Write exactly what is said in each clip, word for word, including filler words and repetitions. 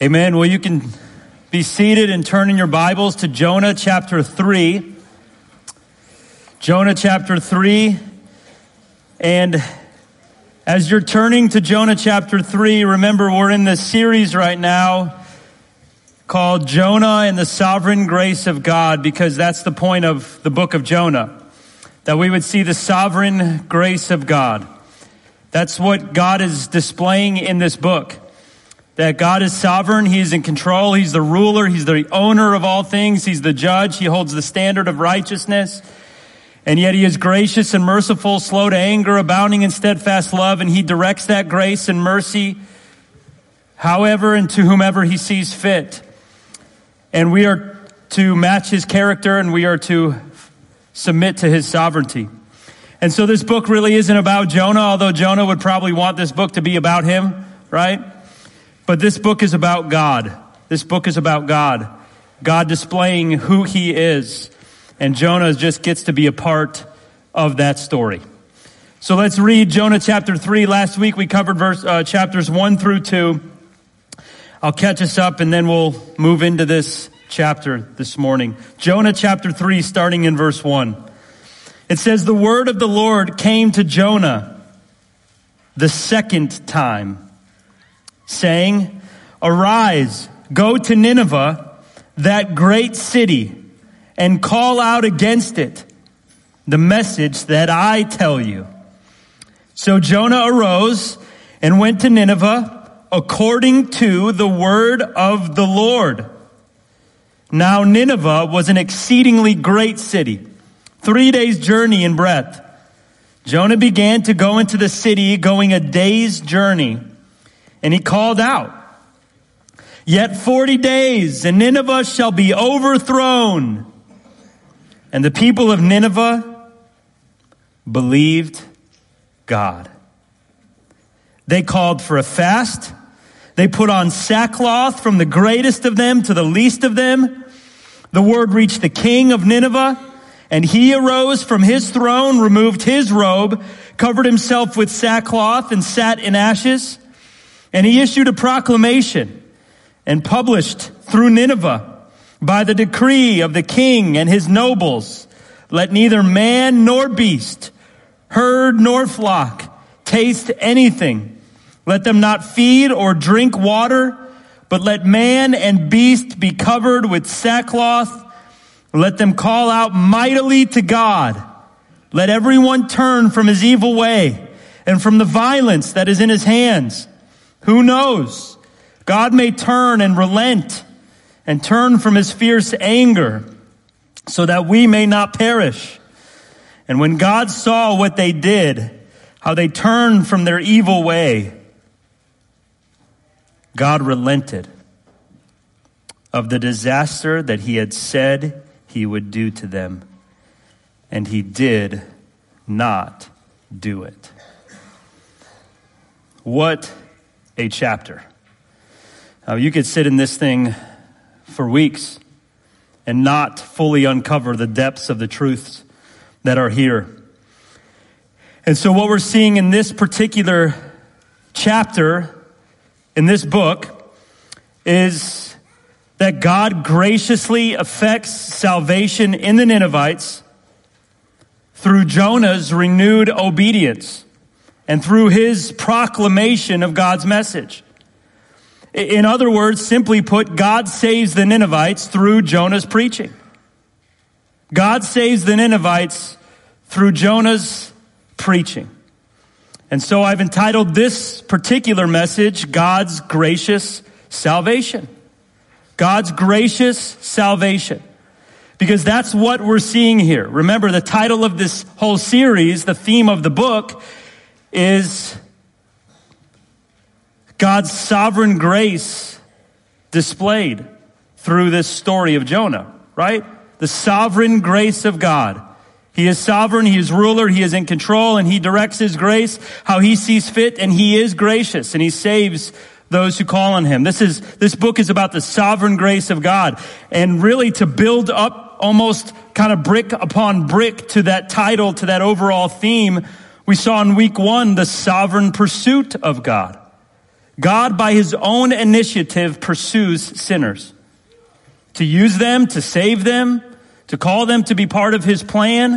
Amen. Well, you can be seated and turn in your Bibles to Jonah chapter three. Jonah chapter three. And as you're turning to Jonah chapter three, remember we're in this series right now called Jonah and the Sovereign Grace of God, because that's the point of the book of Jonah, that we would see the sovereign grace of God. That's what God is displaying in this book. That God is sovereign, He is in control, He's the ruler, He's the owner of all things, He's the judge, He holds the standard of righteousness, and yet He is gracious and merciful, slow to anger, abounding in steadfast love, and He directs that grace and mercy however and to whomever He sees fit. And we are to match His character, and we are to submit to His sovereignty. And so this book really isn't about Jonah, although Jonah would probably want this book to be about him, right? But this book is about God. This book is about God. God displaying who He is. And Jonah just gets to be a part of that story. So let's read Jonah chapter three. Last week we covered verse uh, chapters one through two. I'll catch us up and then we'll move into this chapter this morning. Jonah chapter three, starting in verse one. It says, "The word of the Lord came to Jonah the second time, saying, Arise, go to Nineveh, that great city, and call out against it the message that I tell you. So Jonah arose and went to Nineveh according to the word of the Lord. Now Nineveh was an exceedingly great city, three days' journey in breadth. Jonah began to go into the city, going a day's journey. And he called out, Yet forty days, and Nineveh shall be overthrown. And the people of Nineveh believed God. They called for a fast. They put on sackcloth from the greatest of them to the least of them. The word reached the king of Nineveh, and he arose from his throne, removed his robe, covered himself with sackcloth, and sat in ashes. And he issued a proclamation and published through Nineveh by the decree of the king and his nobles, let neither man nor beast, herd nor flock, taste anything. Let them not feed or drink water, but let man and beast be covered with sackcloth. Let them call out mightily to God. Let everyone turn from his evil way and from the violence that is in his hands. Who knows? God may turn and relent and turn from his fierce anger so that we may not perish. And when God saw what they did, how they turned from their evil way, God relented of the disaster that He had said He would do to them. And He did not do it." What a chapter. Now, you could sit in this thing for weeks and not fully uncover the depths of the truths that are here. And so what we're seeing in this particular chapter, in this book, is that God graciously effects salvation in the Ninevites through Jonah's renewed obedience and through his proclamation of God's message. In other words, simply put, God saves the Ninevites through Jonah's preaching. God saves the Ninevites through Jonah's preaching. And so I've entitled this particular message, God's Gracious Salvation. God's gracious salvation. Because that's what we're seeing here. Remember, the title of this whole series, the theme of the book, is God's sovereign grace displayed through this story of Jonah, right? The sovereign grace of God. He is sovereign, He is ruler, He is in control, and He directs His grace how He sees fit, and He is gracious, and He saves those who call on Him. This is, this book is about the sovereign grace of God. And really to build up almost kind of brick upon brick to that title, to that overall theme, we saw in week one, the sovereign pursuit of God. God, by his own initiative, pursues sinners to use them, to save them, to call them to be part of his plan.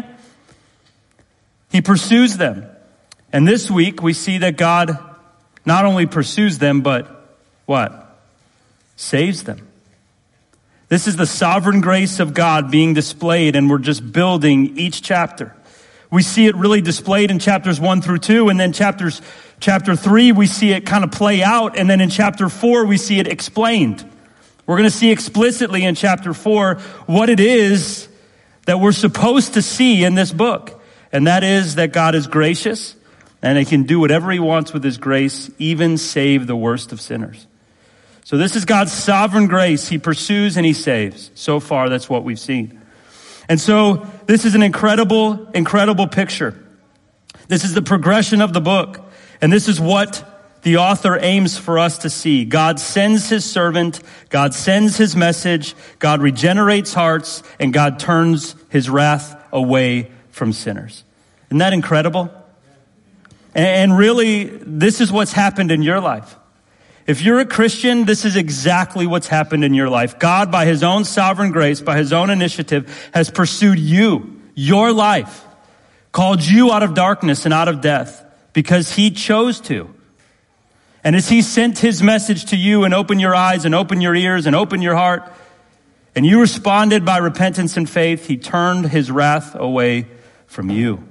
He pursues them. And this week we see that God not only pursues them, but what? Saves them. This is the sovereign grace of God being displayed, and we're just building each chapter. We see it really displayed in chapters one through two, and then chapters chapter three, we see it kind of play out, and then in chapter four, we see it explained. We're going to see explicitly in chapter four what it is that we're supposed to see in this book, and that is that God is gracious, and he can do whatever he wants with his grace, even save the worst of sinners. So this is God's sovereign grace. He pursues and he saves. So far, that's what we've seen. And so this is an incredible, incredible picture. This is the progression of the book. And this is what the author aims for us to see. God sends his servant. God sends his message. God regenerates hearts. And God turns his wrath away from sinners. Isn't that incredible? And really, this is what's happened in your life. If you're a Christian, this is exactly what's happened in your life. God, by his own sovereign grace, by his own initiative, has pursued you, your life, called you out of darkness and out of death because he chose to. And as he sent his message to you and opened your eyes and opened your ears and opened your heart, and you responded by repentance and faith, he turned his wrath away from you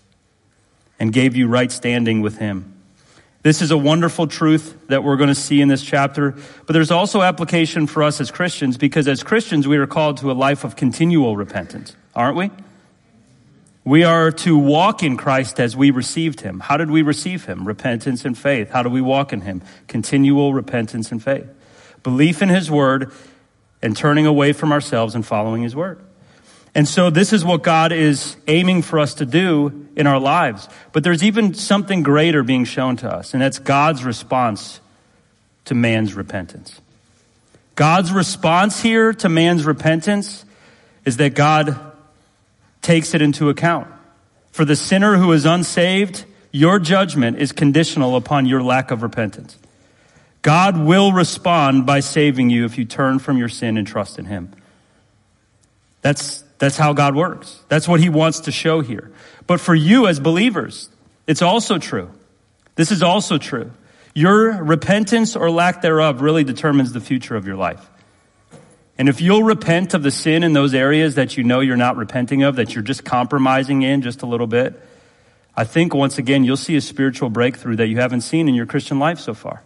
and gave you right standing with him. This is a wonderful truth that we're going to see in this chapter, but there's also application for us as Christians, because as Christians, we are called to a life of continual repentance, aren't we? We are to walk in Christ as we received him. How did we receive him? Repentance and faith. How do we walk in him? Continual repentance and faith. Belief in his word and turning away from ourselves and following his word. And so this is what God is aiming for us to do in our lives. But there's even something greater being shown to us, and that's God's response to man's repentance. God's response here to man's repentance is that God takes it into account. For the sinner who is unsaved, your judgment is conditional upon your lack of repentance. God will respond by saving you if you turn from your sin and trust in him. That's That's how God works. That's what he wants to show here. But for you as believers, it's also true. This is also true. Your repentance or lack thereof really determines the future of your life. And if you'll repent of the sin in those areas that you know you're not repenting of, that you're just compromising in just a little bit, I think once again you'll see a spiritual breakthrough that you haven't seen in your Christian life so far.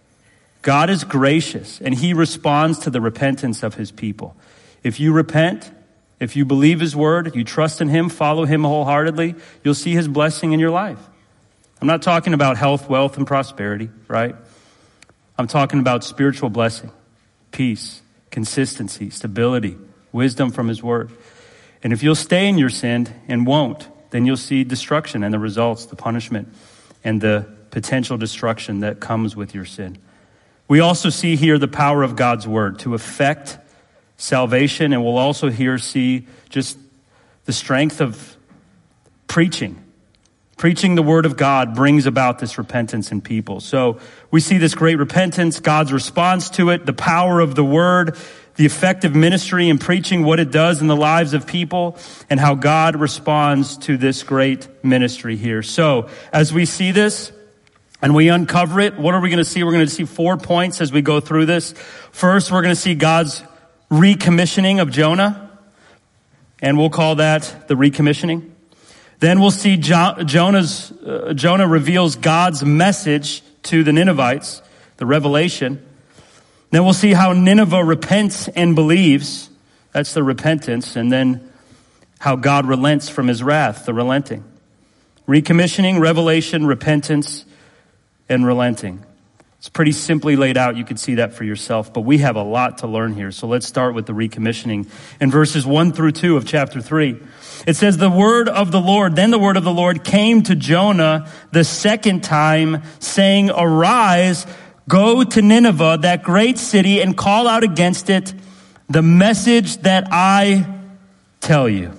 God is gracious, and he responds to the repentance of his people. If you repent, if you believe his word, you trust in him, follow him wholeheartedly, you'll see his blessing in your life. I'm not talking about health, wealth, and prosperity, right? I'm talking about spiritual blessing, peace, consistency, stability, wisdom from his word. And if you'll stay in your sin and won't, then you'll see destruction and the results, the punishment, and the potential destruction that comes with your sin. We also see here the power of God's word to effect salvation, and we'll also here see just the strength of preaching. Preaching the word of God brings about this repentance in people. So we see this great repentance, God's response to it, the power of the word, the effective ministry in preaching, what it does in the lives of people, and how God responds to this great ministry here. So as we see this and we uncover it, what are we going to see? We're going to see four points as we go through this. First, we're going to see God's recommissioning of Jonah, and we'll call that the recommissioning. Then we'll see jo- Jonah's, uh, Jonah reveals God's message to the Ninevites, the revelation. Then we'll see how Nineveh repents and believes. That's the repentance. And then how God relents from his wrath, the relenting. Recommissioning, revelation, repentance, and relenting. It's pretty simply laid out. You can see that for yourself, but we have a lot to learn here. So let's start with the recommissioning. In verses one through two of chapter three, it says, the word of the Lord, then the word of the Lord came to Jonah the second time, saying, arise, go to Nineveh, that great city, and call out against it the message that I tell you.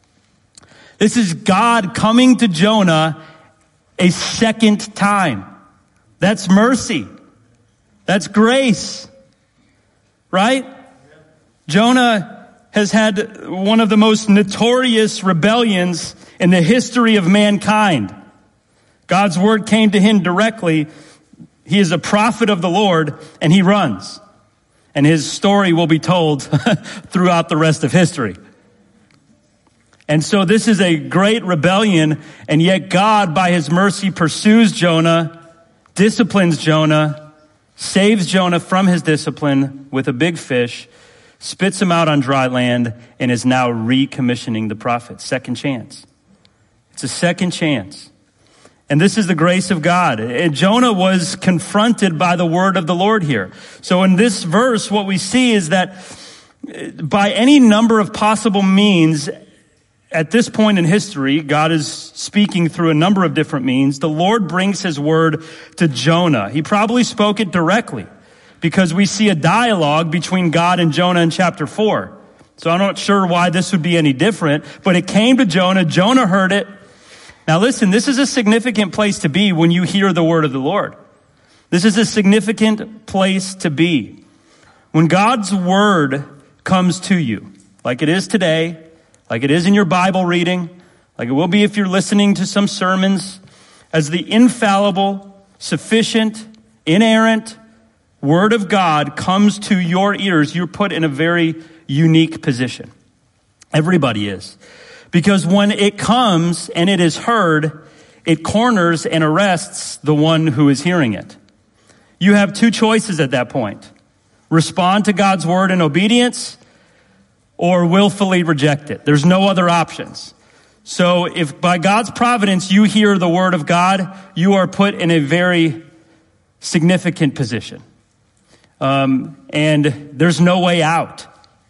This is God coming to Jonah a second time. That's mercy. That's grace, right? Jonah has had one of the most notorious rebellions in the history of mankind. God's word came to him directly. He is a prophet of the Lord, and he runs. And his story will be told throughout the rest of history. And so this is a great rebellion, and yet God, by his mercy, pursues Jonah, disciplines Jonah, saves Jonah from his discipline with a big fish, spits him out on dry land, and is now recommissioning the prophet. Second chance. It's a second chance. And this is the grace of God. And Jonah was confronted by the word of the Lord here. So in this verse, what we see is that by any number of possible means, at this point in history, God is speaking through a number of different means. The Lord brings his word to Jonah. He probably spoke it directly because we see a dialogue between God and Jonah in chapter four. So I'm not sure why this would be any different, but it came to Jonah. Jonah heard it. Now listen, this is a significant place to be when you hear the word of the Lord. This is a significant place to be. When God's word comes to you, like it is today, like it is in your Bible reading, like it will be if you're listening to some sermons, as the infallible, sufficient, inerrant word of God comes to your ears, you're put in a very unique position. Everybody is. Because when it comes and it is heard, it corners and arrests the one who is hearing it. You have two choices at that point. Respond to God's word in obedience or willfully reject it. There's no other options. So if by God's providence you hear the word of God, you are put in a very significant position. Um, and there's no way out.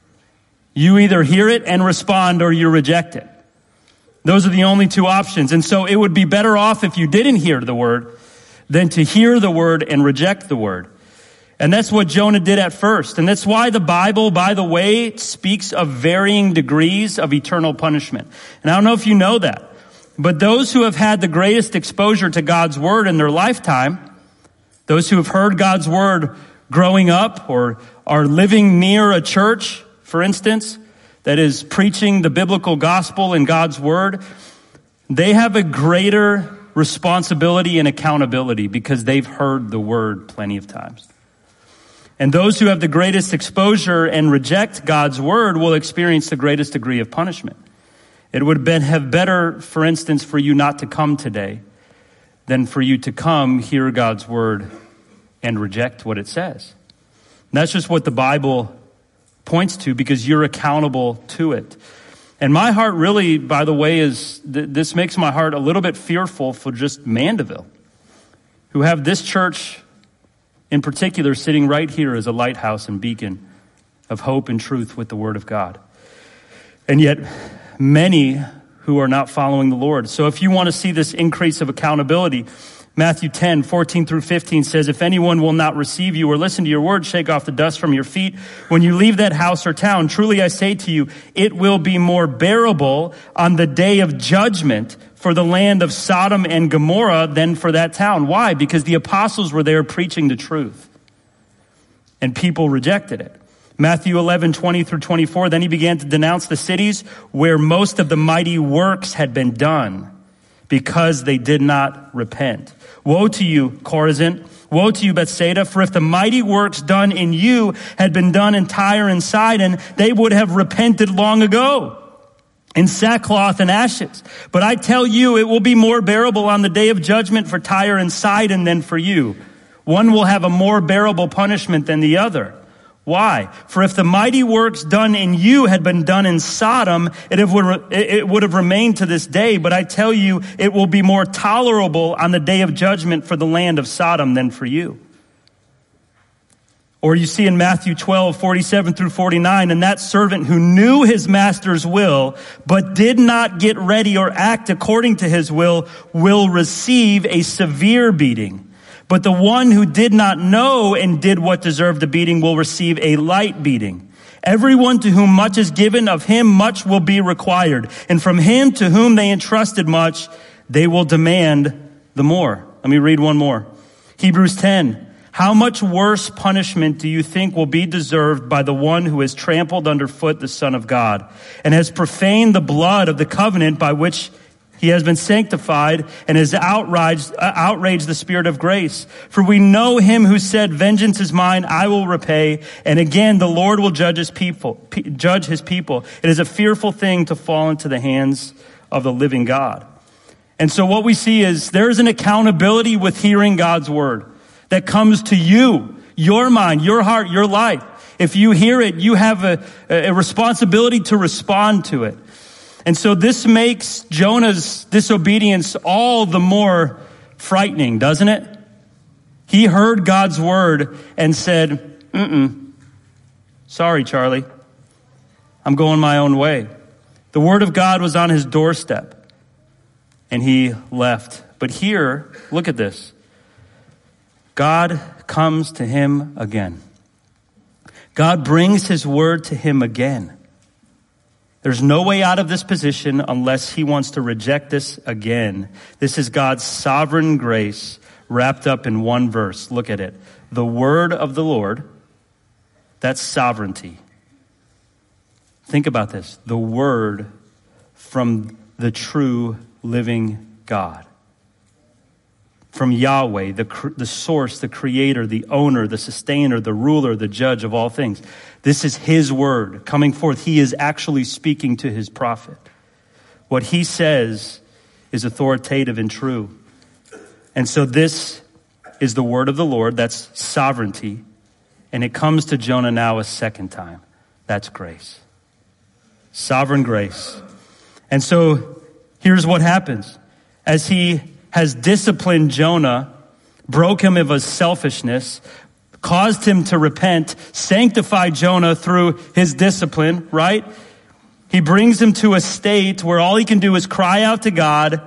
You either hear it and respond or you reject it. Those are the only two options. And so it would be better off if you didn't hear the word than to hear the word and reject the word. And that's what Jonah did at first. And that's why the Bible, by the way, speaks of varying degrees of eternal punishment. And I don't know if you know that, but those who have had the greatest exposure to God's word in their lifetime, those who have heard God's word growing up or are living near a church, for instance, that is preaching the biblical gospel in God's word, they have a greater responsibility and accountability because they've heard the word plenty of times. And those who have the greatest exposure and reject God's word will experience the greatest degree of punishment. It would have been have better, for instance, for you not to come today than for you to come, hear God's word, and reject what it says. And that's just what the Bible points to because you're accountable to it. And my heart really, by the way, is th- this makes my heart a little bit fearful for just Mandeville, who have this church in particular sitting right here as a lighthouse and beacon of hope and truth with the word of God. And yet many who are not following the Lord. So if you want to see this increase of accountability, Matthew ten, fourteen through fifteen says, if anyone will not receive you or listen to your word, shake off the dust from your feet. When you leave that house or town, truly I say to you, it will be more bearable on the day of judgment for the land of Sodom and Gomorrah than for that town. Why? Because the apostles were there preaching the truth and people rejected it. Matthew eleven, twenty through twenty-four, then he began to denounce the cities where most of the mighty works had been done because they did not repent. Woe to you, Chorazin! Woe to you, Bethsaida! For if the mighty works done in you had been done in Tyre and Sidon, they would have repented long ago in sackcloth and ashes. But I tell you, it will be more bearable on the day of judgment for Tyre and Sidon than for you. One will have a more bearable punishment than the other. Why? For if the mighty works done in you had been done in Sodom, it would, it would have remained to this day. But I tell you, it will be more tolerable on the day of judgment for the land of Sodom than for you. Or you see in Matthew twelve, forty-seven through forty-nine, and that servant who knew his master's will, but did not get ready or act according to his will, will receive a severe beating. But the one who did not know and did what deserved a beating will receive a light beating. Everyone to whom much is given, of him much will be required. And from him to whom they entrusted much, they will demand the more. Let me read one more. Hebrews ten. How much worse punishment do you think will be deserved by the one who has trampled underfoot the Son of God and has profaned the blood of the covenant by which he has been sanctified and has outraged, uh, outraged the Spirit of grace? For we know him who said, vengeance is mine, I will repay. And again, the Lord will judge his people, p- judge his people. It is a fearful thing to fall into the hands of the living God. And so what we see is there's an accountability with hearing God's word that comes to you, your mind, your heart, your life. If you hear it, you have a, a responsibility to respond to it. And so this makes Jonah's disobedience all the more frightening, doesn't it? He heard God's word and said, mm-mm, sorry, Charlie, I'm going my own way. The word of God was on his doorstep, and he left. But here, look at this. God comes to him again. God brings his word to him again. There's no way out of this position unless he wants to reject this again. This is God's sovereign grace wrapped up in one verse. Look at it. The word of the Lord, that's sovereignty. Think about this. The word from the true living God. From Yahweh, the, the source, the creator, the owner, the sustainer, the ruler, the judge of all things. This is his word coming forth. He is actually speaking to his prophet. What he says is authoritative and true. And so this is the word of the Lord. That's sovereignty. And it comes to Jonah now a second time. That's grace. Sovereign grace. And so here's what happens. As he has disciplined Jonah, broke him of his selfishness, caused him to repent, sanctified Jonah through his discipline, right? He brings him to a state where all he can do is cry out to God.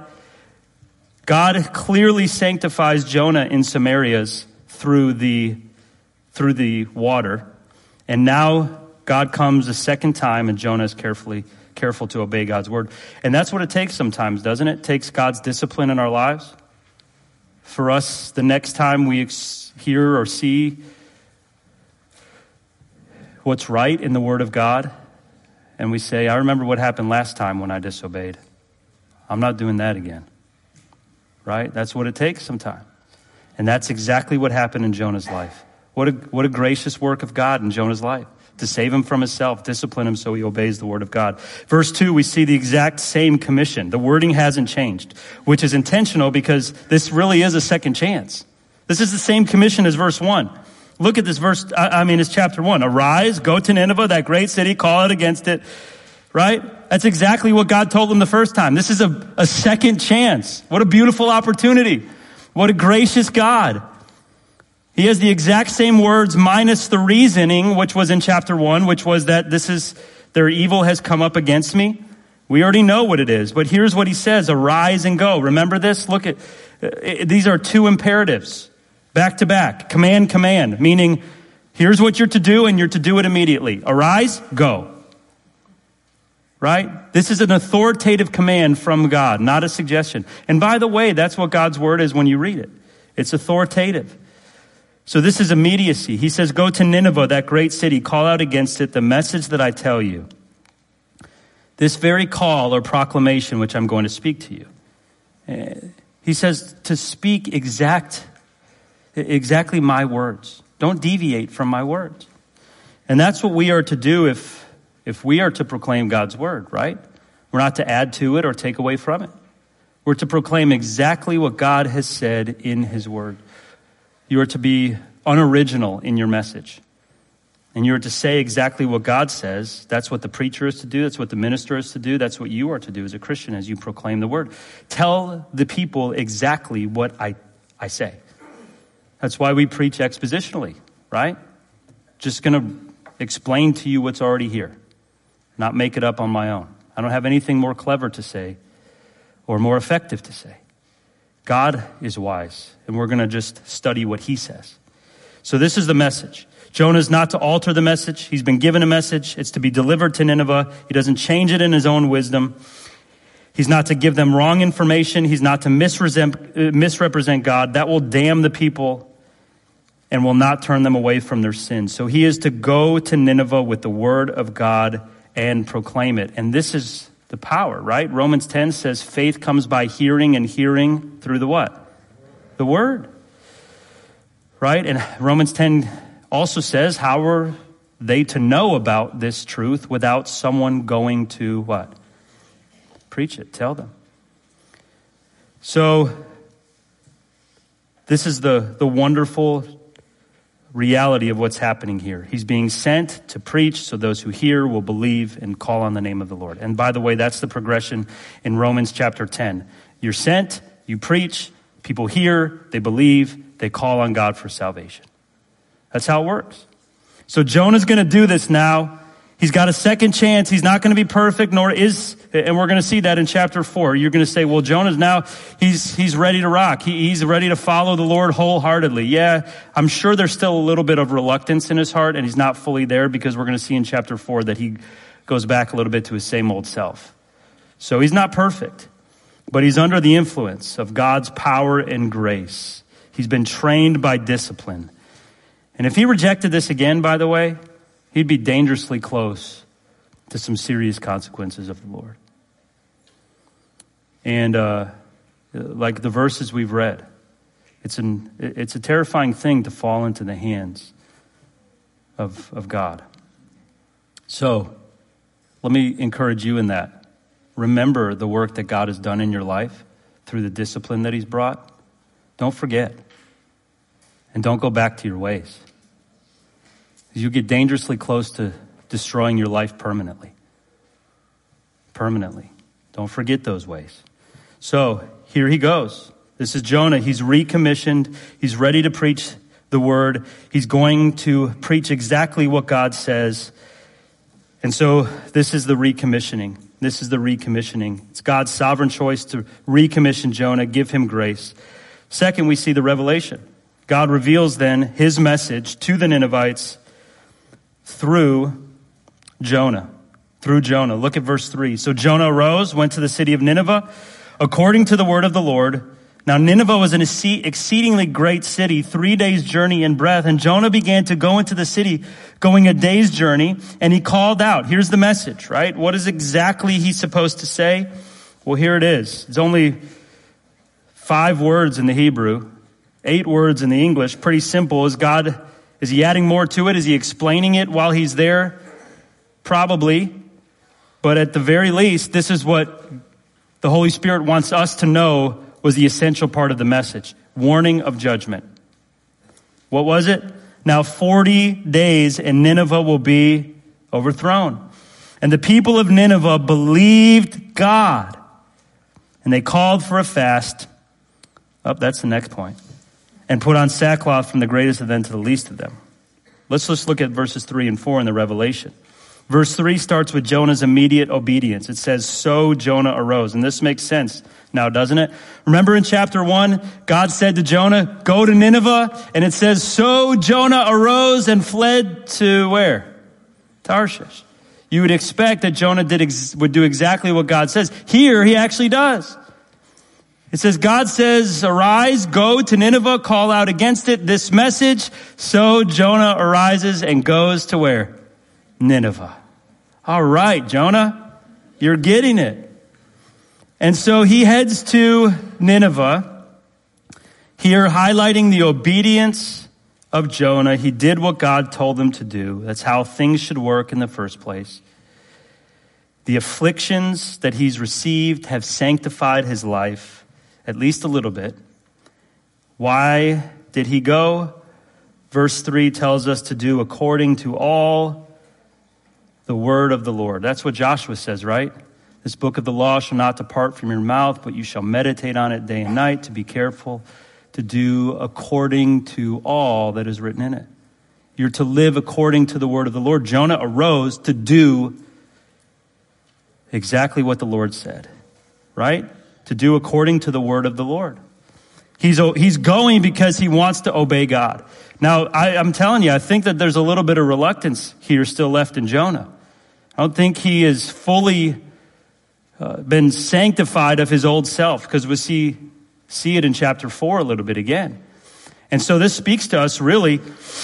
God clearly sanctifies Jonah in Samarias through the, through the water. And now God comes a second time and Jonah is carefully careful to obey God's word. And that's what it takes sometimes, doesn't it? It takes God's discipline in our lives. For us, the next time we ex- hear or see what's right in the word of God, and we say, I remember what happened last time when I disobeyed. I'm not doing that again. Right? That's what it takes sometimes. And that's exactly what happened in Jonah's life. What a, what a gracious work of God in Jonah's life. To save him from himself, discipline him so he obeys the word of God. Verse two, we see the exact same commission. The wording hasn't changed, which is intentional because this really is a second chance. This is the same commission as verse one. Look at this verse, I mean, it's chapter one. Arise, go to Nineveh, that great city, call out against it. Right? That's exactly what God told him the first time. This is a, a second chance. What a beautiful opportunity. What a gracious God. He has the exact same words minus the reasoning, which was in chapter one, which was that this is, their evil has come up against me. We already know what it is, but here's what he says, arise and go. Remember this? Look at, uh, these are two imperatives, back to back, command, command, meaning here's what you're to do and you're to do it immediately. Arise, go. Right? This is an authoritative command from God, not a suggestion. And by the way, that's what God's word is when you read it. It's authoritative. So this is immediacy. He says, go to Nineveh, that great city, call out against it the message that I tell you. This very call or proclamation, which I'm going to speak to you. Uh, he says to speak exact, exactly my words. Don't deviate from my words. And that's what we are to do if, if we are to proclaim God's word, right? We're not to add to it or take away from it. We're to proclaim exactly what God has said in his word. You are to be unoriginal in your message. And you are to say exactly what God says. That's what the preacher is to do. That's what the minister is to do. That's what you are to do as a Christian as you proclaim the word. Tell the people exactly what I, I say. That's why we preach expositionally, right? Just going to explain to you what's already here. Not make it up on my own. I don't have anything more clever to say or more effective to say. God is wise, and we're going to just study what he says. So this is the message. Jonah is not to alter the message. He's been given a message. It's to be delivered to Nineveh. He doesn't change it in his own wisdom. He's not to give them wrong information. He's not to misrepresent, misrepresent God. That will damn the people. and will not turn them away from their sins. So he is to go to Nineveh with the word of God and proclaim it. And this is the power, right? Romans ten says faith comes by hearing, and hearing through the what? The word. Right? And Romans ten also says, how are they to know about this truth without someone going to what? Preach it, tell them. So this is the, the wonderful reality of what's happening here. He's being sent to preach so those who hear will believe and call on the name of the Lord. And by the way, that's the progression in Romans chapter ten. You're sent, you preach, people hear, they believe, they call on God for salvation. That's how it works. So Jonah's going to do this now. He's got a second chance. He's not going to be perfect, nor is, and we're going to see that in chapter four. You're going to say, well, Jonah's now, he's, he's ready to rock. He, he's ready to follow the Lord wholeheartedly. Yeah, I'm sure there's still a little bit of reluctance in his heart, and he's not fully there, because we're going to see in chapter four that he goes back a little bit to his same old self. So he's not perfect, but he's under the influence of God's power and grace. He's been trained by discipline. And if he rejected this again, by the way, he'd be dangerously close to some serious consequences of the Lord. And uh, like the verses we've read, it's an it's a terrifying thing to fall into the hands of of God. So let me encourage you in that. Remember the work that God has done in your life through the discipline that he's brought. Don't forget. And don't go back to your ways. You get dangerously close to destroying your life permanently. Permanently. Don't forget those ways. So here he goes. This is Jonah. He's recommissioned. He's ready to preach the word. He's going to preach exactly what God says. And so this is the recommissioning. This is the recommissioning. It's God's sovereign choice to recommission Jonah, give him grace. Second, we see the revelation. God reveals then his message to the Ninevites through Jonah. Through Jonah. Look at verse three. So Jonah arose, went to the city of Nineveh, according to the word of the Lord. Now Nineveh was an exceedingly great city, three days' journey in breadth. And Jonah began to go into the city, going a day's journey, and he called out. Here's the message, right? What is exactly he supposed to say? Well, here it is. It's only five words in the Hebrew, eight words in the English. Pretty simple. Is God, is he adding more to it? Is he explaining it while he's there? Probably. But at the very least, this is what the Holy Spirit wants us to know was the essential part of the message. Warning of judgment. What was it? Now forty days and Nineveh will be overthrown. And the people of Nineveh believed God. And they called for a fast. Oh, that's the next point. And put on sackcloth from the greatest of them to the least of them. Let's just look at verses three and four in the Revelation. Verse three starts with Jonah's immediate obedience. It says, so Jonah arose. And this makes sense now, doesn't it? Remember in chapter one, God said to Jonah, go to Nineveh. And it says, so Jonah arose and fled to where? Tarshish. You would expect that Jonah did ex- would do exactly what God says. Here, he actually does. It says, God says, arise, go to Nineveh, call out against it, this message. So Jonah arises and goes to where? Nineveh. All right, Jonah, you're getting it. And so he heads to Nineveh, here highlighting the obedience of Jonah. He did what God told him to do. That's how things should work in the first place. The afflictions that he's received have sanctified his life, at least a little bit. Why did he go? Verse three tells us to do according to all the word of the Lord. That's what Joshua says, right? This book of the law shall not depart from your mouth, but you shall meditate on it day and night to be careful to do according to all that is written in it. You're to live according to the word of the Lord. Jonah arose to do exactly what the Lord said, right? To do according to the word of the Lord. He's, he's going because he wants to obey God. Now, I, I'm telling you, I think that there's a little bit of reluctance here still left in Jonah. I don't think he is fully uh, been sanctified of his old self, because we see, see it in chapter four a little bit again. And so this speaks to us really,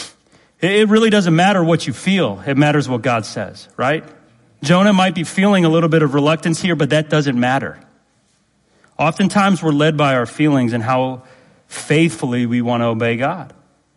it really doesn't matter what you feel. It matters what God says, right? Jonah might be feeling a little bit of reluctance here, but that doesn't matter. Oftentimes we're led by our feelings and how faithfully we want to obey God.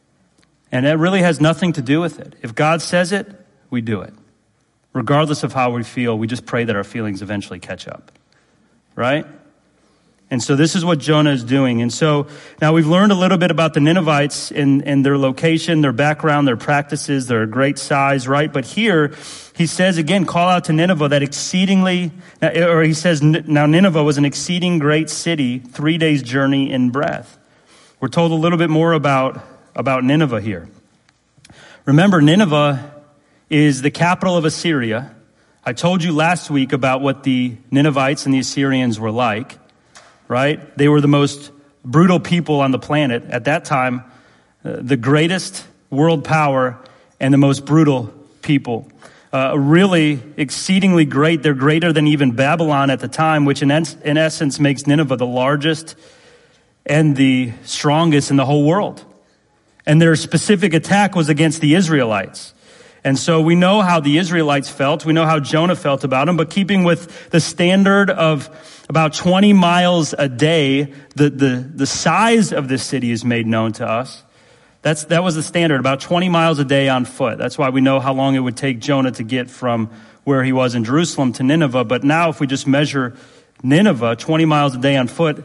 And that really has nothing to do with it. If God says it, we do it. Regardless of how we feel, we just pray that our feelings eventually catch up, right? And so this is what Jonah is doing. And so now we've learned a little bit about the Ninevites and, and their location, their background, their practices, their great size, right? But here he says again, call out to Nineveh, that exceedingly, or he says, now Nineveh was an exceeding great city, three days journey in breadth. We're told a little bit more about, about Nineveh here. Remember, Nineveh is the capital of Assyria. I told you last week about what the Ninevites and the Assyrians were like. Right? They were the most brutal people on the planet. At that time, uh, the greatest world power and the most brutal people. Uh, really exceedingly great. They're greater than even Babylon at the time, which in, es- in essence makes Nineveh the largest and the strongest in the whole world. And their specific attack was against the Israelites. And so we know how the Israelites felt. We know how Jonah felt about them. But keeping with the standard of about twenty miles a day, the, the, the size of this city is made known to us. That's, that was the standard, about twenty miles a day on foot. That's why we know how long it would take Jonah to get from where he was in Jerusalem to Nineveh. But now if we just measure Nineveh, twenty miles a day on foot,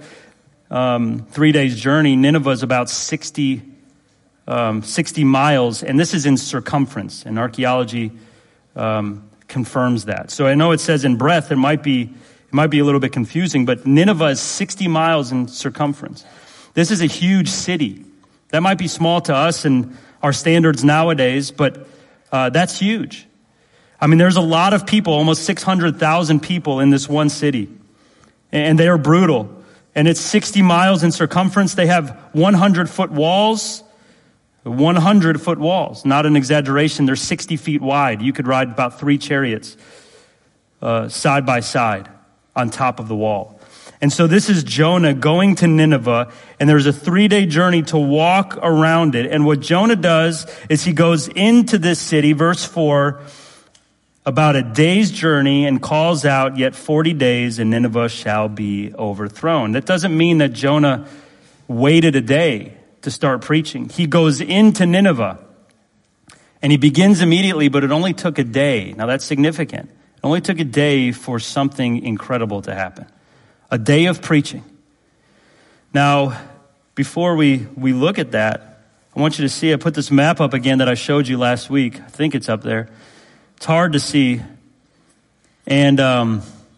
um, three days journey, Nineveh is about sixty Um, sixty miles, and this is in circumference, and archaeology um, confirms that. So I know it says in breadth, it might be it might be a little bit confusing, but Nineveh is sixty miles in circumference. This is a huge city. That might be small to us and our standards nowadays, but uh, that's huge. I mean, there's a lot of people, almost six hundred thousand people in this one city, and they are brutal. And it's sixty miles in circumference. They have one hundred foot walls. one hundred foot walls, not an exaggeration. They're sixty feet wide. You could ride about three chariots uh, side by side on top of the wall. And so this is Jonah going to Nineveh, and there's a three-day journey to walk around it. And what Jonah does is he goes into this city, verse four, about a day's journey, and calls out, yet forty days and Nineveh shall be overthrown. That doesn't mean that Jonah waited a day to start preaching. He goes into Nineveh and he begins immediately, but it only took a day. Now that's significant. It only took a day for something incredible to happen. A day of preaching. Now, before we, we look at that, I want you to see, I put this map up again that I showed you last week. I think it's up there. It's hard to see. And, um,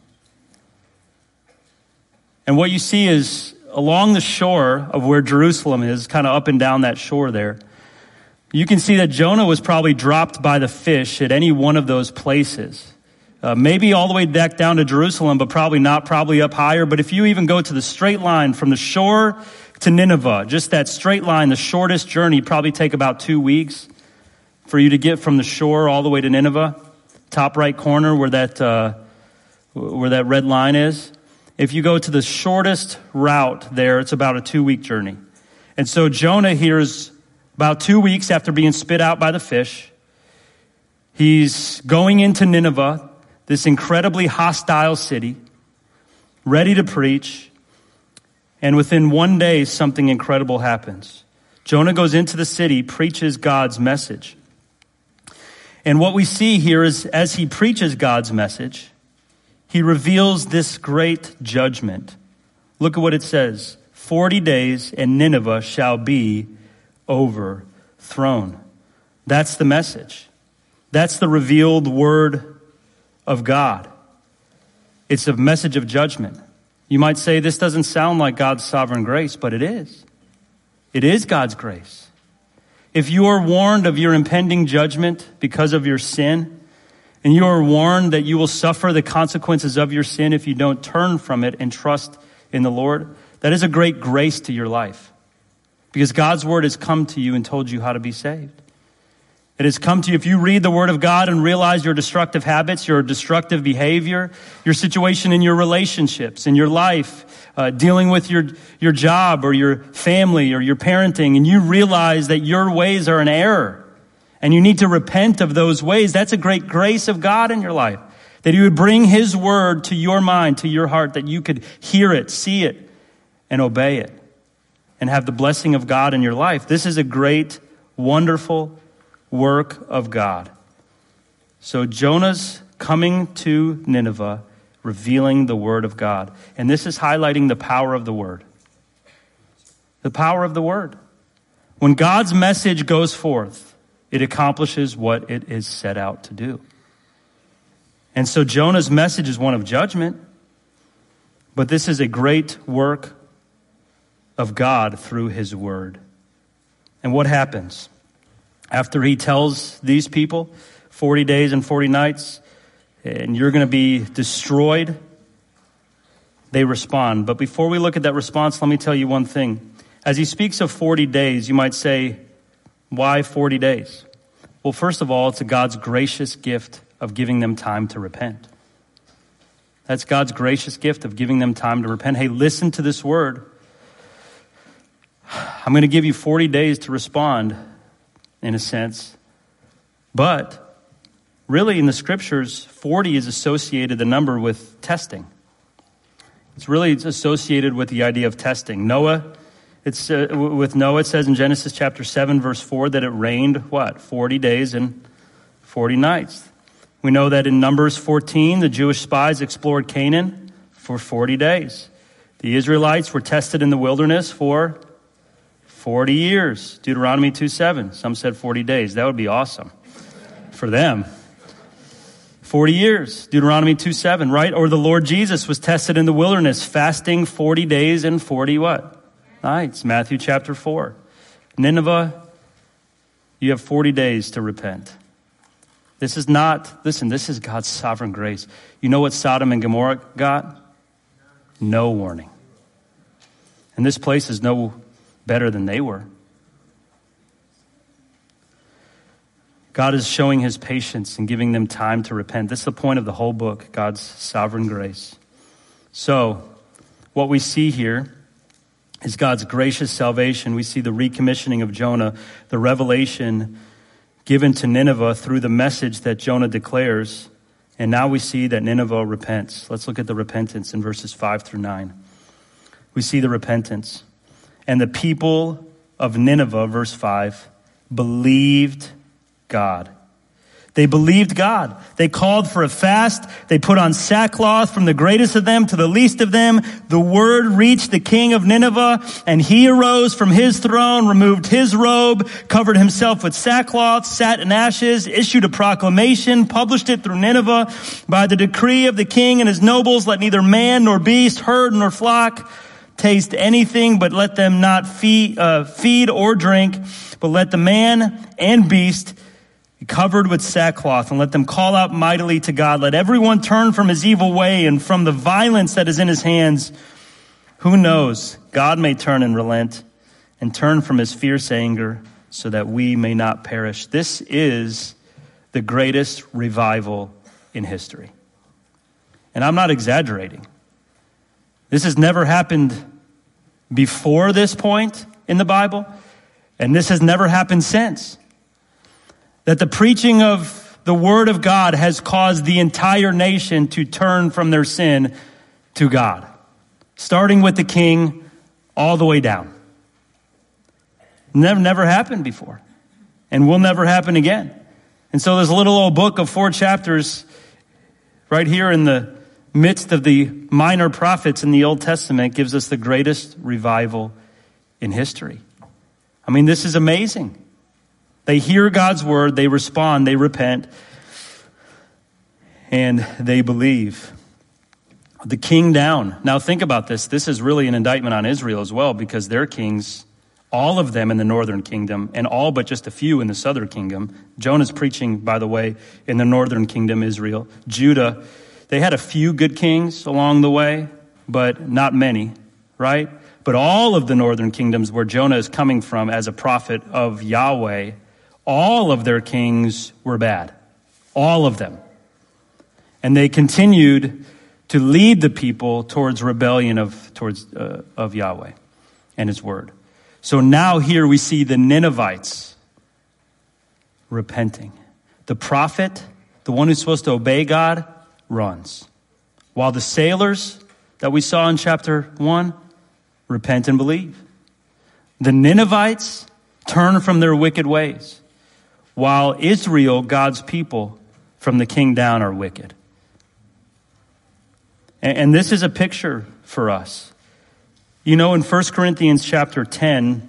and what you see is along the shore of where Jerusalem is, kind of up and down that shore there, you can see that Jonah was probably dropped by the fish at any one of those places. Uh, maybe all the way back down to Jerusalem, but probably not, probably up higher. But if you even go to the straight line from the shore to Nineveh, just that straight line, the shortest journey, probably take about two weeks for you to get from the shore all the way to Nineveh. Top right corner where that, uh, where that red line is. If you go to the shortest route there, it's about a two-week journey. And so Jonah here is about two weeks after being spit out by the fish. He's going into Nineveh, this incredibly hostile city, ready to preach. And within one day, something incredible happens. Jonah goes into the city, preaches God's message. And what we see here is as he preaches God's message, he reveals this great judgment. Look at what it says. Forty days and Nineveh shall be overthrown. That's the message. That's the revealed word of God. It's a message of judgment. You might say this doesn't sound like God's sovereign grace, but it is. It is God's grace. If you are warned of your impending judgment because of your sin, and you are warned that you will suffer the consequences of your sin if you don't turn from it and trust in the Lord, that is a great grace to your life. Because God's word has come to you and told you how to be saved. It has come to you. If you read the word of God and realize your destructive habits, your destructive behavior, your situation in your relationships, in your life, uh, dealing with your, your job or your family or your parenting, and you realize that your ways are an error and you need to repent of those ways, that's a great grace of God in your life. That he would bring his word to your mind, to your heart, that you could hear it, see it, and obey it, and have the blessing of God in your life. This is a great, wonderful work of God. So Jonah's coming to Nineveh, revealing the word of God. And this is highlighting the power of the word. The power of the word. When God's message goes forth, it accomplishes what it is set out to do. And so Jonah's message is one of judgment, but this is a great work of God through his word. And what happens? After he tells these people, forty days and forty nights, and you're going to be destroyed, they respond. But before we look at that response, let me tell you one thing. As he speaks of forty days, you might say, why forty days? Well, first of all, it's a God's gracious gift of giving them time to repent. That's God's gracious gift of giving them time to repent. Hey, listen to this word. I'm going to give you forty days to respond, in a sense. But really in the scriptures, forty is associated, the number, with testing. It's really associated with the idea of testing. Noah, it's uh, with Noah, it says in Genesis chapter seven, verse four, that it rained, what, forty days and forty nights. We know that in Numbers fourteen, the Jewish spies explored Canaan for forty days. The Israelites were tested in the wilderness for forty years. Deuteronomy two seven. Some said forty days. That would be awesome for them. forty years. Deuteronomy two seven, right? Or the Lord Jesus was tested in the wilderness, fasting forty days and forty what? Nights. Matthew chapter four. Nineveh, you have forty days to repent. This is not, listen, this is God's sovereign grace. You know what Sodom and Gomorrah got? No warning. And this place is no better than they were. God is showing his patience and giving them time to repent. This is the point of the whole book, God's sovereign grace. So, what we see here is God's gracious salvation. We see the recommissioning of Jonah, the revelation given to Nineveh through the message that Jonah declares. And now we see that Nineveh repents. Let's look at the repentance in verses five through nine. We see the repentance. And the people of Nineveh, verse five, believed God. They believed God. They called for a fast. They put on sackcloth from the greatest of them to the least of them. The word reached the king of Nineveh, and he arose from his throne, removed his robe, covered himself with sackcloth, sat in ashes, issued a proclamation, published it through Nineveh. By the decree of the king and his nobles, let neither man nor beast, herd nor flock taste anything, but let them not feed, uh, feed or drink, but let the man and beast be covered with sackcloth, and let them call out mightily to God. Let everyone turn from his evil way and from the violence that is in his hands. Who knows? God may turn and relent and turn from his fierce anger so that we may not perish. This is the greatest revival in history. And I'm not exaggerating. This has never happened before this point in the Bible, and this has never happened since. That the preaching of the word of God has caused the entire nation to turn from their sin to God, starting with the king all the way down. Never, never happened before, and will never happen again. And so this little old book of four chapters right here in the midst of the minor prophets in the Old Testament gives us the greatest revival in history. I mean, this is amazing. They hear God's word, they respond, they repent, and they believe. The king down. Now think about this. This is really an indictment on Israel as well, because their kings, all of them in the northern kingdom, and all but just a few in the southern kingdom. Jonah's preaching, by the way, in the northern kingdom, Israel. Judah, they had a few good kings along the way, but not many, right? But all of the northern kingdoms where Jonah is coming from as a prophet of Yahweh, all of their kings were bad. All of them. And they continued to lead the people towards rebellion of towards uh, of Yahweh and his word. So now here we see the Ninevites repenting. The prophet, the one who's supposed to obey God, runs. While the sailors that we saw in chapter one repent and believe. The Ninevites turn from their wicked ways, while Israel, God's people, from the king down are wicked. And, and this is a picture for us. You know, in First Corinthians chapter ten,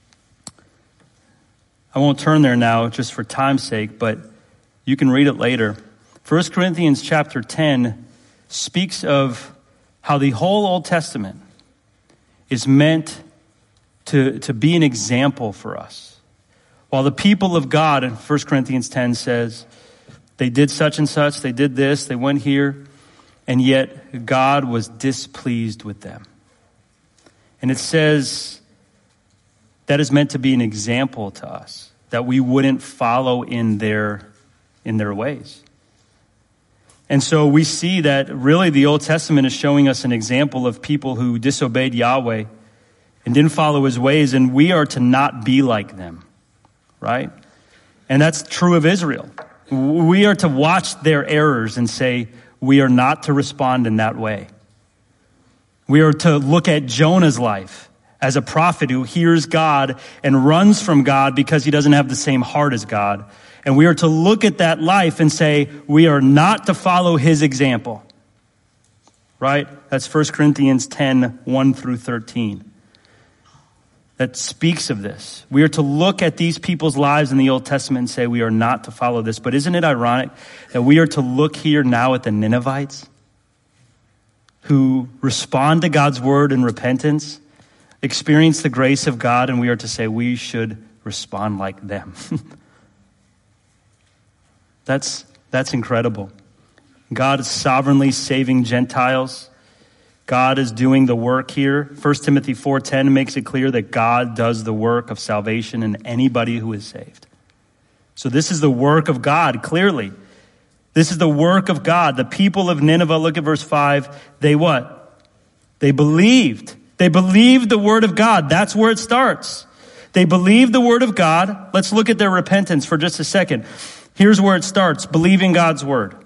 I won't turn there now just for time's sake, but you can read it later. First Corinthians chapter ten speaks of how the whole Old Testament is meant to, to be an example for us. While the people of God, in First Corinthians ten says, they did such and such, they did this, they went here, and yet God was displeased with them. And it says that is meant to be an example to us, that we wouldn't follow in their, in their ways. And so we see that really the Old Testament is showing us an example of people who disobeyed Yahweh and didn't follow his ways, and we are to not be like them, right? And that's true of Israel. We are to watch their errors and say, we are not to respond in that way. We are to look at Jonah's life as a prophet who hears God and runs from God because he doesn't have the same heart as God. And we are to look at that life and say, we are not to follow his example. Right? That's First Corinthians ten, one through thirteen. That speaks of this. We are to look at these people's lives in the Old Testament and say we are not to follow this. But isn't it ironic that we are to look here now at the Ninevites who respond to God's word in repentance, experience the grace of God, and we are to say we should respond like them. That's that's incredible. God is sovereignly saving Gentiles. God is doing the work here. First Timothy four ten makes it clear that God does the work of salvation in anybody who is saved. So this is the work of God, clearly. This is the work of God. The people of Nineveh, look at verse five, they what? They believed. They believed the word of God. That's where it starts. They believed the word of God. Let's look at their repentance for just a second. Here's where it starts, believing God's word.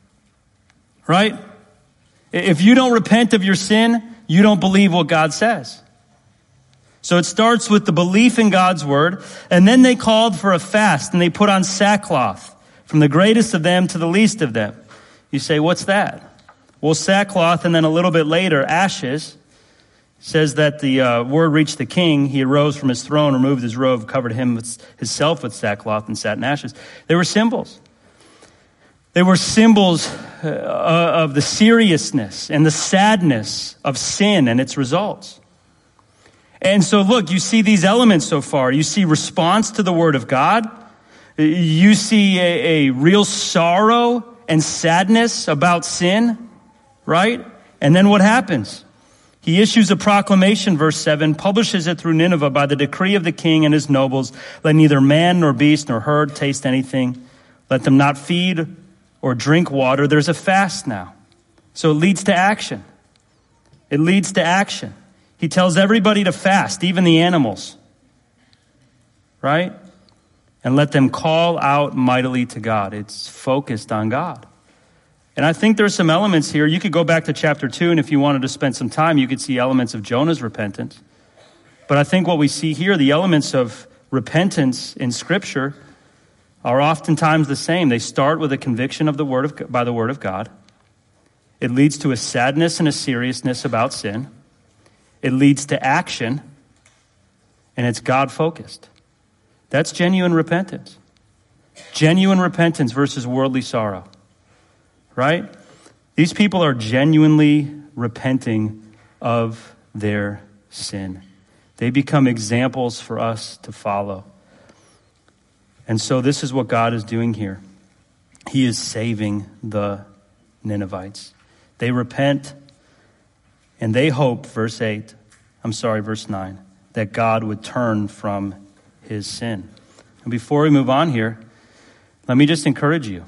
Right? If you don't repent of your sin, you don't believe what God says. So it starts with the belief in God's word, and then they called for a fast, and they put on sackcloth, from the greatest of them to the least of them. You say, what's that? Well, sackcloth, and then a little bit later, ashes, says that the uh, word reached the king. He arose from his throne, removed his robe, covered him with, himself with sackcloth, and sat in ashes. They were symbols. They were symbols uh, of the seriousness and the sadness of sin and its results. And so look, you see these elements so far. You see response to the word of God. You see a, a real sorrow and sadness about sin, right? And then what happens? He issues a proclamation, verse seven, publishes it through Nineveh by the decree of the king and his nobles. Let neither man nor beast nor herd taste anything. Let them not feed or drink water. There's a fast now. So it leads to action. It leads to action. He tells everybody to fast, even the animals. Right? And let them call out mightily to God. It's focused on God. And I think there's some elements here. You could go back to chapter two, and if you wanted to spend some time, you could see elements of Jonah's repentance. But I think what we see here, the elements of repentance in Scripture, are oftentimes the same. They start with a conviction of the word of by the word of God. It leads to a sadness and a seriousness about sin. It leads to action, and it's God-focused. That's genuine repentance. Genuine repentance versus worldly sorrow. Right? These people are genuinely repenting of their sin. They become examples for us to follow. And so this is what God is doing here. He is saving the Ninevites. They repent and they hope, verse eight, I'm sorry, verse nine, that God would turn from his sin. And before we move on here, let me just encourage you.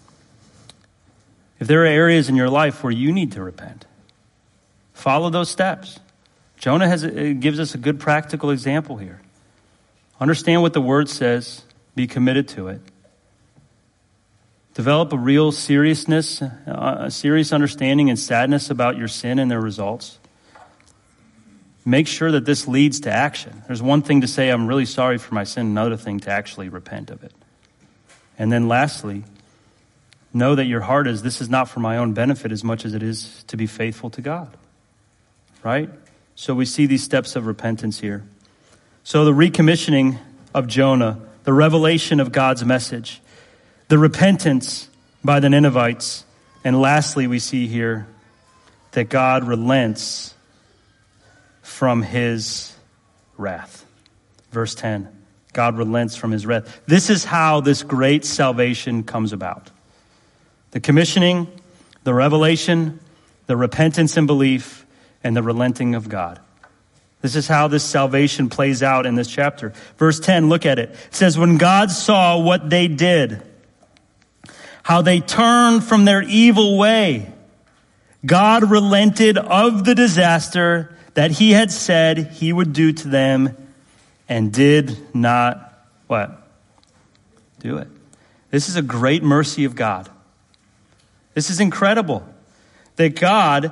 If there are areas in your life where you need to repent, follow those steps. Jonah has gives us a good practical example here. Understand what the word says. Be committed to it. Develop a real seriousness, a serious understanding and sadness about your sin and their results. Make sure that this leads to action. There's one thing to say, I'm really sorry for my sin, another thing to actually repent of it. And then lastly, know that your heart is, this is not for my own benefit as much as it is to be faithful to God. Right? So we see these steps of repentance here. So the recommissioning of Jonah, the revelation of God's message, the repentance by the Ninevites, and lastly we see here that God relents from his wrath. Verse ten, God relents from his wrath. This is how this great salvation comes about. The commissioning, the revelation, the repentance and belief, and the relenting of God. This is how this salvation plays out in this chapter. Verse ten, look at it. It says, when God saw what they did, how they turned from their evil way, God relented of the disaster that he had said he would do to them and did not, what? Do it. This is a great mercy of God. This is incredible that God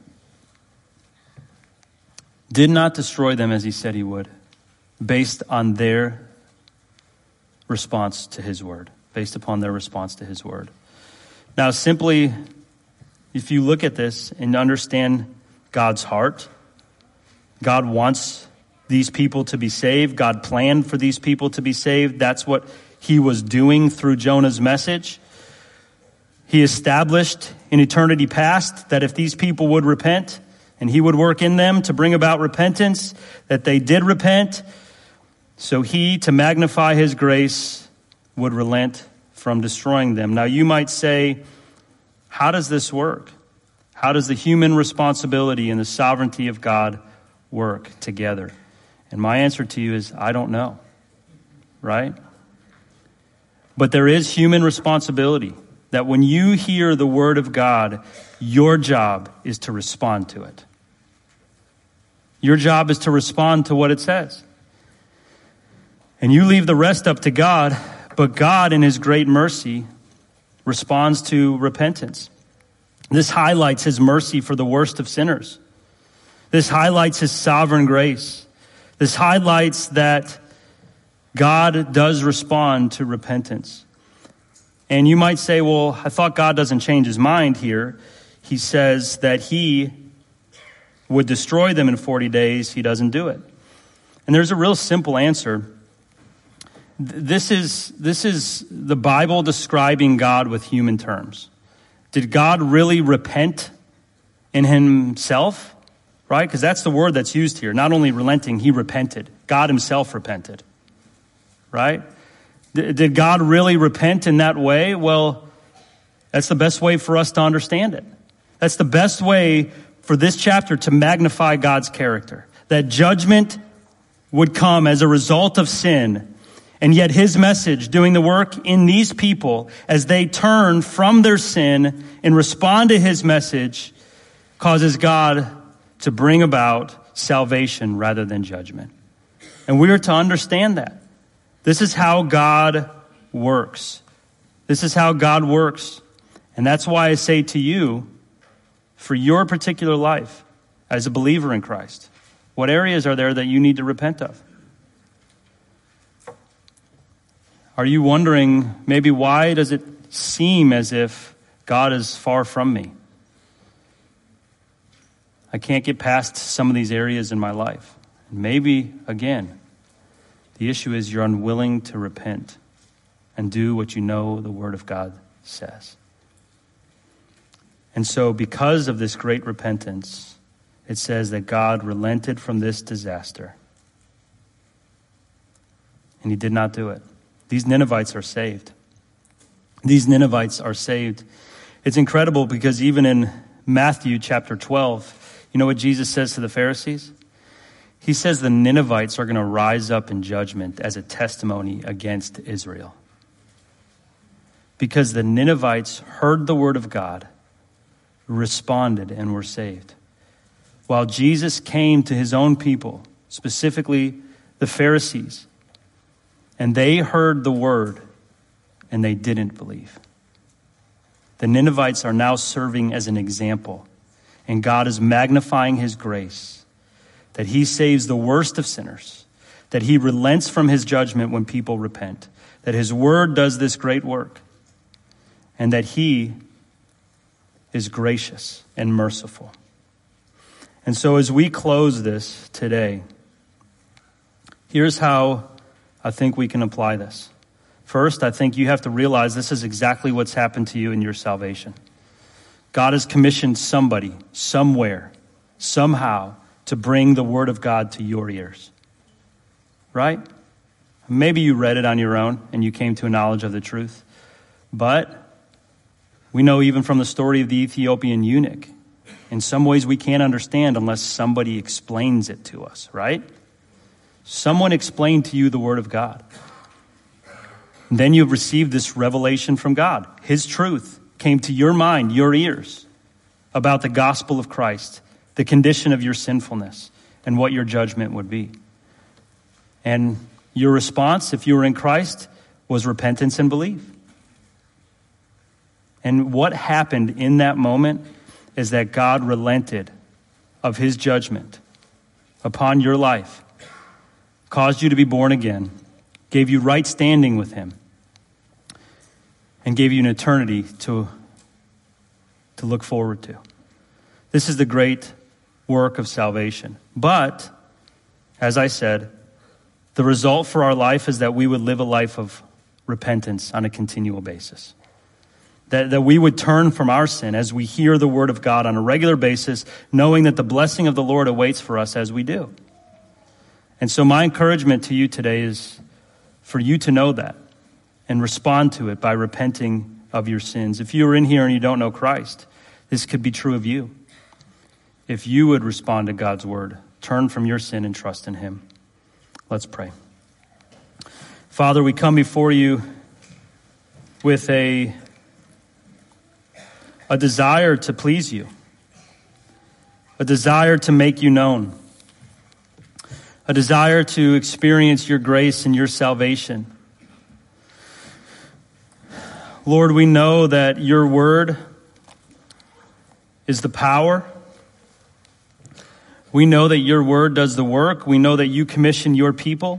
did not destroy them as he said he would, based on their response to his word, based upon their response to his word. Now, simply, if you look at this and understand God's heart, God wants these people to be saved. God planned for these people to be saved. That's what he was doing through Jonah's message. He established in eternity past that if these people would repent, and he would work in them to bring about repentance, that they did repent. So he, to magnify his grace, would relent from destroying them. Now you might say, how does this work? How does the human responsibility and the sovereignty of God work together? And my answer to you is, I don't know. Right? But there is human responsibility that when you hear the word of God, your job is to respond to it. Your job is to respond to what it says. And you leave the rest up to God, but God in his great mercy responds to repentance. This highlights his mercy for the worst of sinners. This highlights his sovereign grace. This highlights that God does respond to repentance. And you might say, well, I thought God doesn't change his mind here. He says that he would destroy them in forty days. He doesn't do it. And there's a real simple answer. This is, this is the Bible describing God with human terms. Did God really repent in himself? Right? Because that's the word that's used here. Not only relenting, he repented. God himself repented. Right? Did God really repent in that way? Well, that's the best way for us to understand it. That's the best way for this chapter to magnify God's character. That judgment would come as a result of sin. And yet his message, doing the work in these people as they turn from their sin and respond to his message, causes God to bring about salvation rather than judgment. And we are to understand that. This is how God works. This is how God works. And that's why I say to you, for your particular life as a believer in Christ, what areas are there that you need to repent of? Are you wondering, maybe why does it seem as if God is far from me? I can't get past some of these areas in my life. Maybe, again, the issue is you're unwilling to repent and do what you know the Word of God says. And so because of this great repentance, it says that God relented from this disaster. And he did not do it. These Ninevites are saved. These Ninevites are saved. It's incredible because even in Matthew chapter twelve, you know what Jesus says to the Pharisees? He says the Ninevites are going to rise up in judgment as a testimony against Israel. Because the Ninevites heard the word of God, responded, and were saved. While Jesus came to his own people, specifically the Pharisees, and they heard the word and they didn't believe. The Ninevites are now serving as an example, and God is magnifying his grace, that he saves the worst of sinners, that he relents from his judgment when people repent, that his word does this great work, and that he is gracious and merciful. And so as we close this today, here's how I think we can apply this. First, I think you have to realize this is exactly what's happened to you in your salvation. God has commissioned somebody, somewhere, somehow, to bring the word of God to your ears. Right? Maybe you read it on your own and you came to a knowledge of the truth. But we know even from the story of the Ethiopian eunuch, in some ways we can't understand unless somebody explains it to us, right? Someone explained to you the word of God. And then you've received this revelation from God. His truth came to your mind, your ears, about the gospel of Christ, the condition of your sinfulness, and what your judgment would be. And your response, if you were in Christ, was repentance and belief. And what happened in that moment is that God relented of his judgment upon your life, caused you to be born again, gave you right standing with him, and gave you an eternity to, to look forward to. This is the great work of salvation. But, as I said, the result for our life is that we would live a life of repentance on a continual basis. That, that we would turn from our sin as we hear the word of God on a regular basis, knowing that the blessing of the Lord awaits for us as we do. And so my encouragement to you today is for you to know that and respond to it by repenting of your sins. If you're in here and you don't know Christ, this could be true of you. If you would respond to God's word, turn from your sin and trust in him. Let's pray. Father, we come before you with a, a desire to please you, a desire to make you known, a desire to experience your grace and your salvation. Lord, we know that your word is the power. We know that your word does the work. We know that you commission your people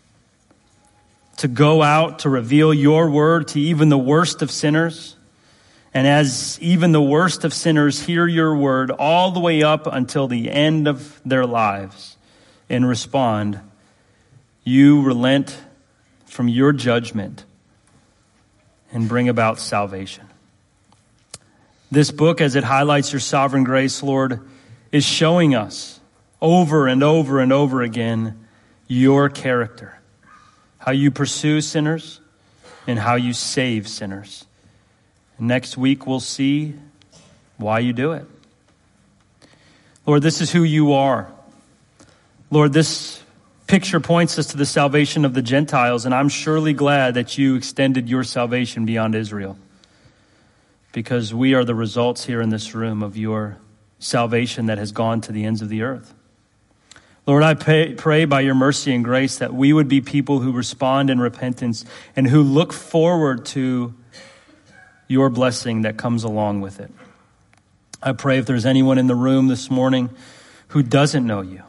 to go out to reveal your word to even the worst of sinners. And as even the worst of sinners hear your word all the way up until the end of their lives and respond, you relent from your judgment and bring about salvation. This book, as it highlights your sovereign grace, Lord, is showing us over and over and over again your character, how you pursue sinners and how you save sinners. Next week, we'll see why you do it. Lord, this is who you are. Lord, this picture points us to the salvation of the Gentiles, and I'm surely glad that you extended your salvation beyond Israel, because we are the results here in this room of your salvation that has gone to the ends of the earth. Lord, I pray, pray by your mercy and grace that we would be people who respond in repentance and who look forward to your blessing that comes along with it. I pray if there's anyone in the room this morning who doesn't know you,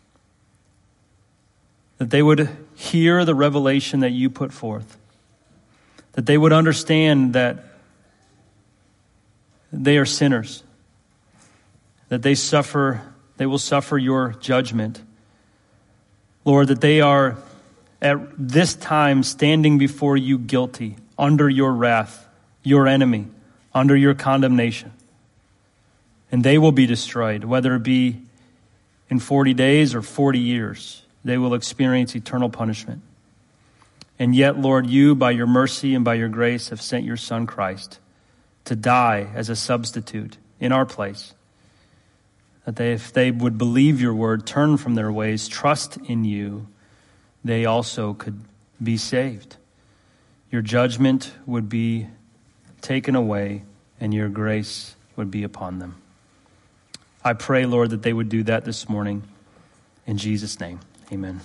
that they would hear the revelation that you put forth, that they would understand that they are sinners, that they suffer, they will suffer your judgment. Lord, that they are at this time standing before you guilty, under your wrath, your enemy, under your condemnation. And they will be destroyed, whether it be in forty days or forty years. They will experience eternal punishment. And yet, Lord, you, by your mercy and by your grace, have sent your Son Christ to die as a substitute in our place, that they, if they would believe your word, turn from their ways, trust in you, they also could be saved. Your judgment would be taken away, and your grace would be upon them. I pray, Lord, that they would do that this morning. In Jesus' name, amen.